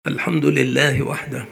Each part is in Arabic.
الحمد لله وحده،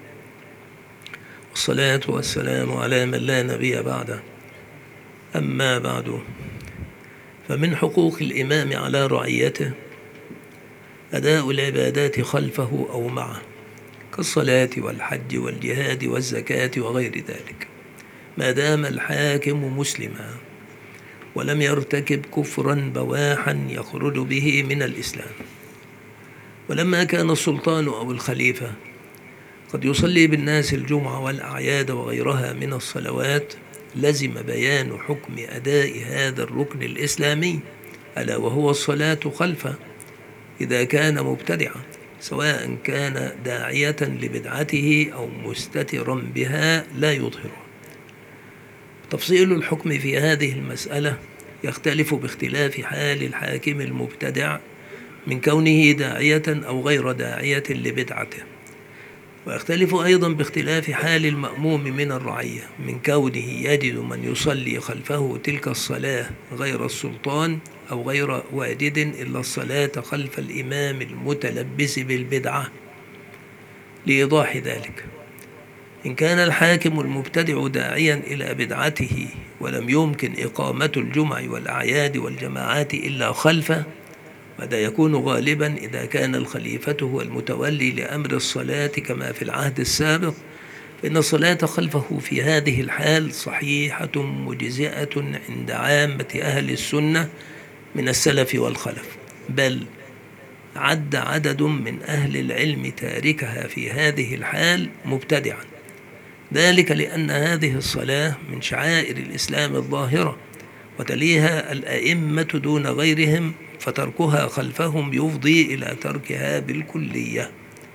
والصلاة والسلام على من لا نبي بعده. أما بعد، فمن حقوق الإمام على رعيته أداء العبادات خلفه أو معه، كالصلاة والحج والجهاد والزكاة وغير ذلك، ما دام الحاكم مسلما ولم يرتكب كفرا بواحا يخرج به من الإسلام. ولما كان السلطان أو الخليفة قد يصلي بالناس الجمعة والأعياد وغيرها من الصلوات، لزم بيان حكم أداء هذا الركن الإسلامي، ألا وهو الصلاة خلفه إذا كان مبتدعا، سواء كان داعية لبدعته أو مستترا بها لا يظهرها. تفصيل الحكم في هذه المسألة يختلف باختلاف حال الحاكم المبتدع من كونه داعية أو غير داعية لبدعته، ويختلف أيضا باختلاف حال المأموم من الرعية من كونه يجد من يصلي خلفه تلك الصلاة غير السلطان أو غير واجد إلا الصلاة خلف الإمام المتلبس بالبدعة. لإيضاح ذلك، إن كان الحاكم المبتدع داعيا إلى بدعته ولم يمكن إقامة الجمع والأعياد والجماعات إلا خلفه، وهذا يكون غالبا إذا كان الخليفة هو المتولي لأمر الصلاة كما في العهد السابق، فإن الصلاة خلفه في هذه الحال صحيحة مجزئة عند عامة أهل السنة من السلف والخلف، بل عد عدد من أهل العلم تاركها في هذه الحال مبتدعا، ذلك لأن هذه الصلاة من شعائر الإسلام الظاهرة، وتليها الأئمة دون غيرهم، فتركها خلفهم يفضي إلى تركها بالكلية.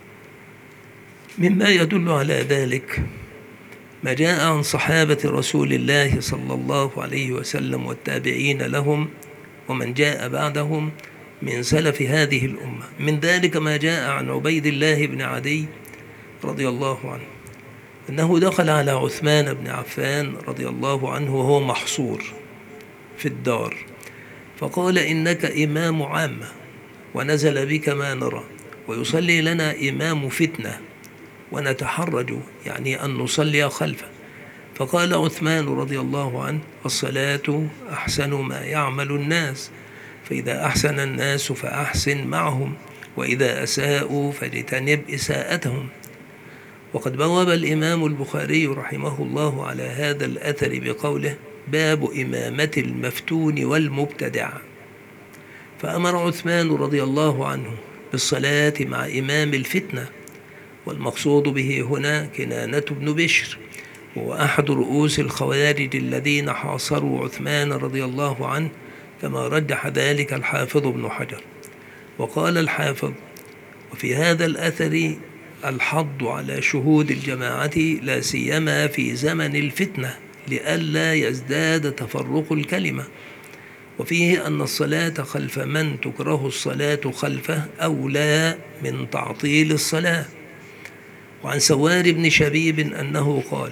مما يدل على ذلك ما جاء عن صحابة رسول الله صلى الله عليه وسلم والتابعين لهم ومن جاء بعدهم من سلف هذه الأمة. من ذلك ما جاء عن عبيد الله بن عدي رضي الله عنه أنه دخل على عثمان بن عفان رضي الله عنه وهو محصور في الدار، فقال: إنك إمام عامة ونزل بك ما نرى، ويصلي لنا إمام فتنة ونتحرج، يعني أن نصلي خلفه. فقال عثمان رضي الله عنه: الصلاة أحسن ما يعمل الناس، فإذا أحسن الناس فأحسن معهم، وإذا أساءوا فاجتنب إساءتهم. وقد بوب الإمام البخاري رحمه الله على هذا الأثر بقوله: باب إمامة المفتون والمبتدع. فأمر عثمان رضي الله عنه بالصلاة مع إمام الفتنة، والمقصود به هنا كنانة بن بشر، وهو أحد رؤوس الخوارج الذين حاصروا عثمان رضي الله عنه، كما رجح ذلك الحافظ ابن حجر. وقال الحافظ: وفي هذا الأثر الحض على شهود الجماعة لا سيما في زمن الفتنة لئلا يزداد تفرق الكلمة، وفيه أن الصلاة خلف من تكره الصلاة خلفه أولى من تعطيل الصلاة. وعن سوار بن شبيب أنه قال: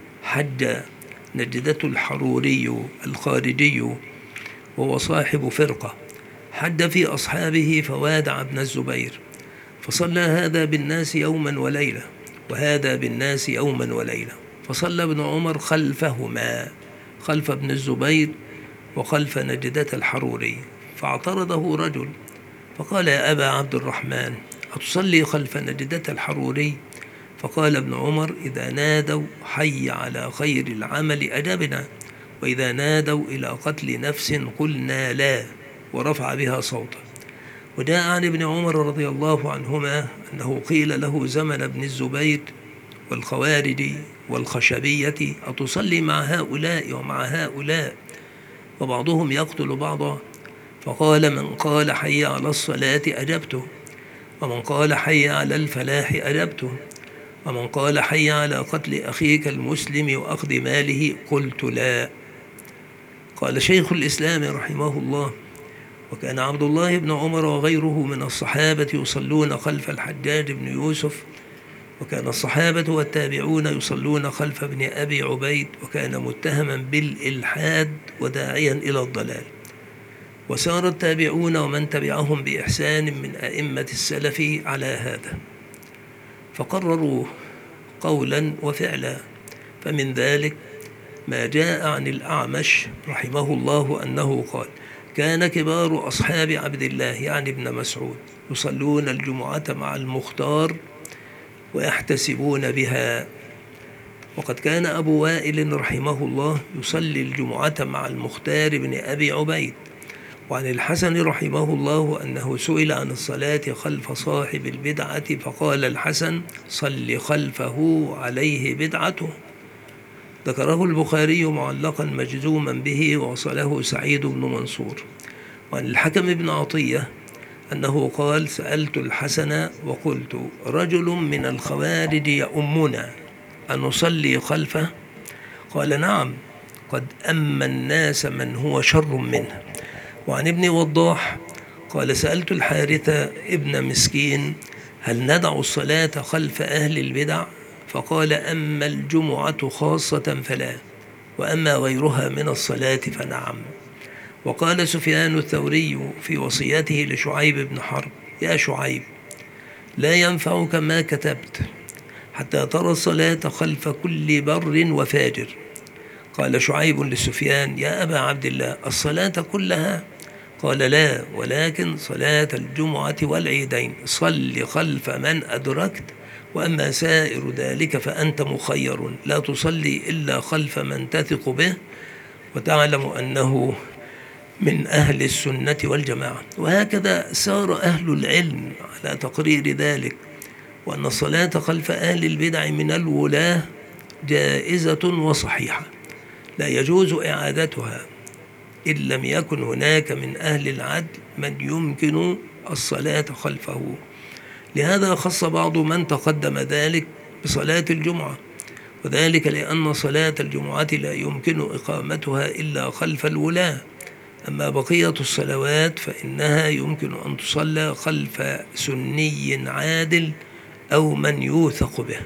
حج نجدة الحروري الخارجي وهو صاحب فرقة، حج في أصحابه فوادع ابن الزبير، فصلى هذا بالناس يوما وليلة وهذا بالناس يوما وليلة، فصلى ابن عمر خلفهما، خلف ابن الزبير وخلف نجدة الحروري. فاعترضه رجل فقال: يا أبا عبد الرحمن، أتصلي خلف نجدة الحروري؟ فقال ابن عمر: إذا نادوا حي على خير العمل أجبنا، وإذا نادوا إلى قتل نفس قلنا لا، ورفع بها صوته. وجاء عن ابن عمر رضي الله عنهما أنه قيل له زمن ابن الزبير والخوارج والخشبية: أتصلي مع هؤلاء ومع هؤلاء وبعضهم يقتل بعضا؟ فقال: من قال حي على الصلاة أجبته، ومن قال حي على الفلاح أجبته، ومن قال حي على قتل أخيك المسلم وأخذ ماله قلت لا. قال شيخ الإسلام رحمه الله: وكان عبد الله بن عمر وغيره من الصحابة يصلون خلف الحجاج بن يوسف، وكان الصحابة والتابعون يصلون خلف ابن أبي عبيد، وكان متهما بالإلحاد وداعيا إلى الضلال. وسار التابعون ومن تبعهم بإحسان من أئمة السلف على هذا. فقرروا قولا وفعلا. فمن ذلك ما جاء عن الأعمش رحمه الله أنه قال: كان كبار أصحاب عبد الله يعني ابن مسعود يصلون الجمعة مع المختار ويحتسبون بها. وقد كان أبو وائل رحمه الله يصلي الجمعة مع المختار بن أبي عبيد. وعن الحسن رحمه الله أنه سئل عن الصلاة خلف صاحب البدعة فقال الحسن: صل خلفه عليه بدعته. ذكره البخاري معلقا مجزوما به ووصله سعيد بن منصور. وعن الحكم بن عطية أنه قال: سألت الحسن وقلت: رجل من الخوارج يؤمنا أنصلي خلفه؟ قال: نعم، قد أما الناس من هو شر منه. وعن ابن وضاح قال: سألت الحارثة ابن مسكين: هل ندع الصلاة خلف أهل البدع؟ فقال: أما الجمعة خاصة فلا، وأما غيرها من الصلاة فنعم. وقال سفيان الثوري في وصيته لشعيب بن حرب: يا شعيب، لا ينفعك ما كتبت حتى ترى الصلاة خلف كل بر وفاجر. قال شعيب لسفيان: يا أبا عبد الله، الصلاة كلها؟ قال: لا، ولكن صلاة الجمعة والعيدين صل خلف من أدركت، وأما سائر ذلك فأنت مخير، لا تصلي إلا خلف من تثق به وتعلم أنه من أهل السنة والجماعة. وهكذا سار أهل العلم على تقرير ذلك، وأن الصلاة خلف أهل البدع من الولاة جائزة وصحيحة، لا يجوز إعادتها إن لم يكن هناك من أهل العدل من يمكن الصلاة خلفه. لهذا خص بعض من تقدم ذلك بصلاة الجمعة، وذلك لأن صلاة الجمعة لا يمكن إقامتها إلا خلف الولاة. أما بقية الصلوات فإنها يمكن أن تصلى خلف سني عادل أو من يوثق به.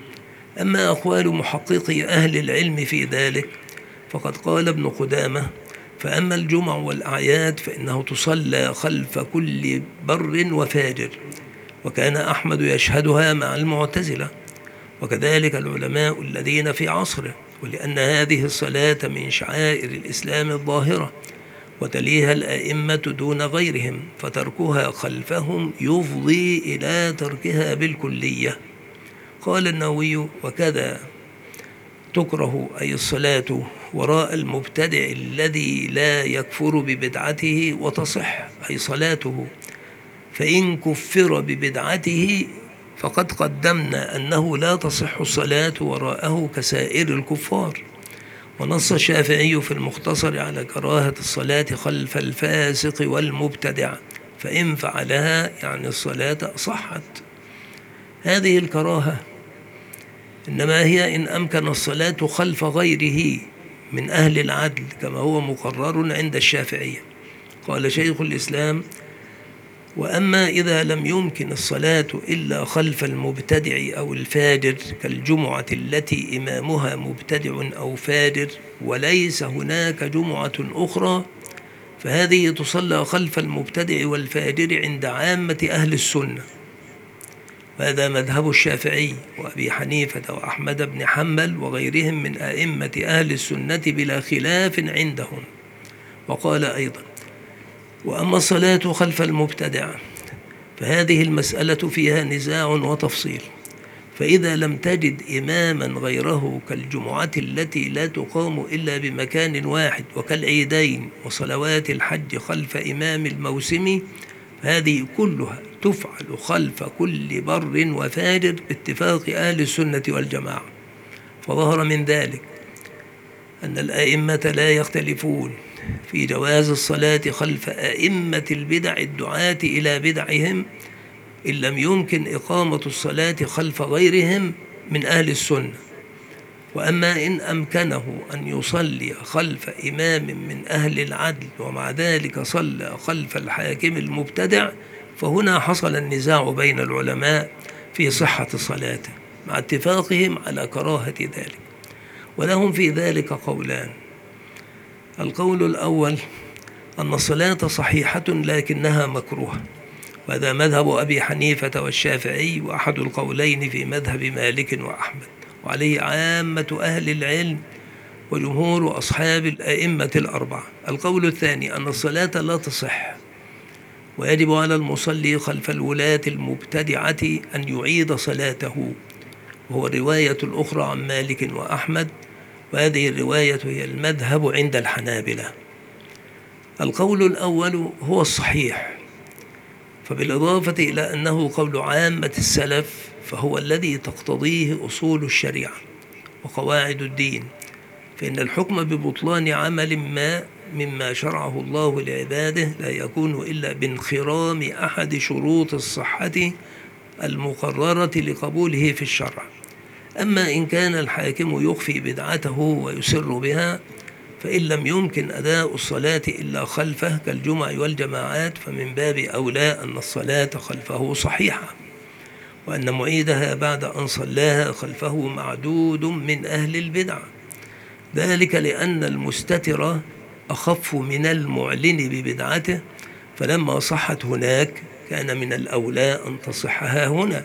أما أقوال محققي أهل العلم في ذلك فقد قال ابن قدامة: فأما الجمع والأعياد فإنه تصلى خلف كل بر وفاجر، وكان أحمد يشهدها مع المعتزلة، وكذلك العلماء الذين في عصره، ولأن هذه الصلاة من شعائر الإسلام الظاهرة، وتليها الأئمة دون غيرهم، فتركها خلفهم يفضي إلى تركها بالكلية. قال النووي: وكذا تكره أي الصلاة وراء المبتدع الذي لا يكفر ببدعته وتصح أي صلاته، فإن كفر ببدعته فقد قدمنا أنه لا تصح الصلاة وراءه كسائر الكفار. ونص الشافعي في المختصر على كراهة الصلاة خلف الفاسق والمبتدع، فإن فعلها يعني الصلاة صحت. هذه الكراهة إنما هي إن أمكن الصلاة خلف غيره من أهل العدل كما هو مقرر عند الشافعية. قال شيخ الإسلام: وأما إذا لم يمكن الصلاة إلا خلف المبتدع أو الفاجر كالجمعة التي إمامها مبتدع أو فاجر وليس هناك جمعة أخرى، فهذه تصلى خلف المبتدع والفاجر عند عامة أهل السنة. وهذا مذهب الشافعي وأبي حنيفة وأحمد بن حنبل وغيرهم من أئمة أهل السنة بلا خلاف عندهم. وقال أيضا: وأما الصلاة خلف المبتدع فهذه المسألة فيها نزاع وتفصيل، فإذا لم تجد إماما غيره كالجمعة التي لا تقام إلا بمكان واحد وكالعيدين وصلوات الحج خلف إمام الموسم، فهذه كلها تفعل خلف كل بر وفاجر باتفاق أهل السنة والجماعة. فظهر من ذلك أن الأئمة لا يختلفون في جواز الصلاة خلف أئمة البدع الدعاة إلى بدعهم إن لم يمكن إقامة الصلاة خلف غيرهم من أهل السنة. وأما إن أمكنه أن يصلي خلف إمام من أهل العدل ومع ذلك صلى خلف الحاكم المبتدع، فهنا حصل النزاع بين العلماء في صحة صلاته مع اتفاقهم على كراهة ذلك. ولهم في ذلك قولان: القول الأول أن الصلاة صحيحة لكنها مكروهة، وهذا مذهب أبي حنيفة والشافعي، وأحد القولين في مذهب مالك وأحمد، وعليه عامة أهل العلم وجمهور أصحاب الأئمة الأربعة. القول الثاني أن الصلاة لا تصح، ويجب على المصلي خلف الولاة المبتدعة أن يعيد صلاته، وهو الرواية الأخرى عن مالك وأحمد، وهذه الرواية هي المذهب عند الحنابلة. القول الأول هو الصحيح، فبالإضافة إلى أنه قول عامة السلف فهو الذي تقتضيه أصول الشريعة وقواعد الدين، فإن الحكم ببطلان عمل ما مما شرعه الله لعباده لا يكون إلا بانخرام أحد شروط الصحة المقررة لقبوله في الشرع. أما إن كان الحاكم يخفي بدعته ويسر بها، فإن لم يمكن أداء الصلاة إلا خلفه كالجمع والجماعات، فمن باب أولى أن الصلاة خلفه صحيحة، وأن معيدها بعد أن صلاها خلفه معدود من أهل البدع، ذلك لأن المستتر أخف من المعلن ببدعته، فلما صحت هناك كان من الأولى أن تصحها هنا.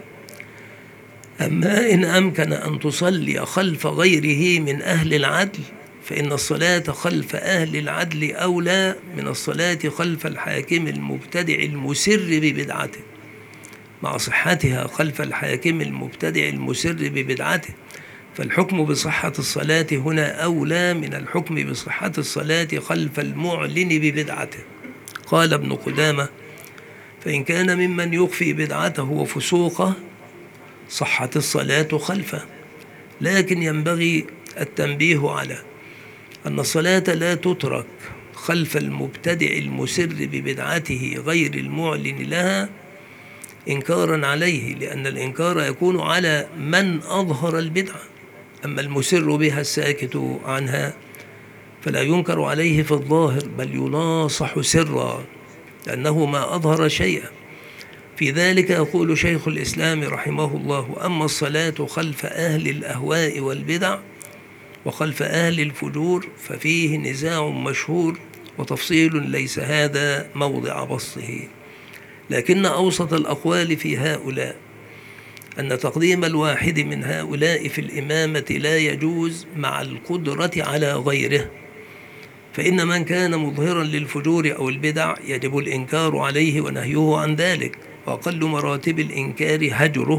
أما إن أمكن أن تصلي خلف غيره من أهل العدل، فإن الصلاة خلف أهل العدل أولى من الصلاة خلف الحاكم المبتدع المسر ببدعته، مع صحتها خلف الحاكم المبتدع المسر ببدعته، فالحكم بصحة الصلاة هنا أولى من الحكم بصحة الصلاة خلف المعلن ببدعته. قال ابن قدامة: فإن كان ممن يخفي بدعته وفسوقه صحت الصلاة خلفه، لكن ينبغي التنبيه على أن الصلاة لا تترك خلف المبتدع المسر ببدعته غير المعلن لها إنكارا عليه، لأن الإنكار يكون على من أظهر البدعة، أما المسر بها الساكت عنها فلا ينكر عليه في الظاهر، بل يناصح سرا لأنه ما أظهر شيئا. في ذلك يقول شيخ الإسلام رحمه الله: أما الصلاة خلف أهل الأهواء والبدع وخلف أهل الفجور ففيه نزاع مشهور وتفصيل ليس هذا موضع بسطه، لكن أوسط الأقوال في هؤلاء أن تقديم الواحد من هؤلاء في الإمامة لا يجوز مع القدرة على غيره، فإن من كان مظهرا للفجور أو البدع يجب الإنكار عليه ونهيه عن ذلك، وأقل مراتب الإنكار هجره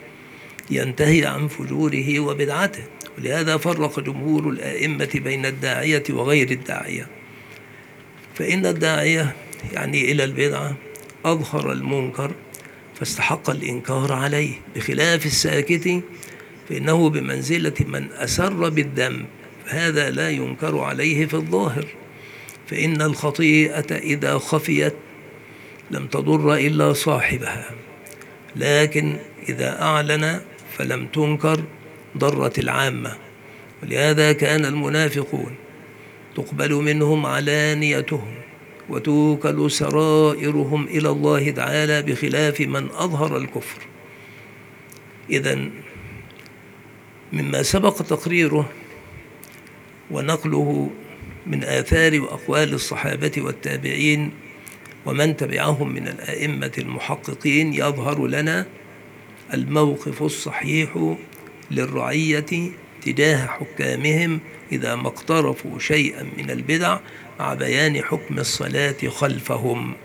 ينتهي عن فجوره وبدعته. ولهذا فرق جمهور الآئمة بين الداعية وغير الداعية، فإن الداعية يعني إلى البدعة أظهر المنكر فاستحق الإنكار عليه، بخلاف الساكت فإنه بمنزلة من أسر بالذنب، فهذا لا ينكر عليه في الظاهر، فإن الخطيئة إذا خفيت لم تضر إلا صاحبها، لكن إذا أعلن فلم تنكر ضرت العامة. ولهذا كان المنافقون تقبل منهم علانيتهم وتوكل سرائرهم إلى الله تعالى، بخلاف من أظهر الكفر. إذن مما سبق تقريره ونقله من آثار وأقوال الصحابة والتابعين ومن تبعهم من الأئمة المحققين يظهر لنا الموقف الصحيح للرعية تجاه حكامهم إذا ما اقترفوا شيئا من البدع، مع بيان حكم الصلاة خلفهم.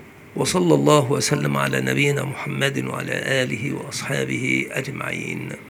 وصلى الله وسلم على نبينا محمد وعلى آله وأصحابه أجمعين.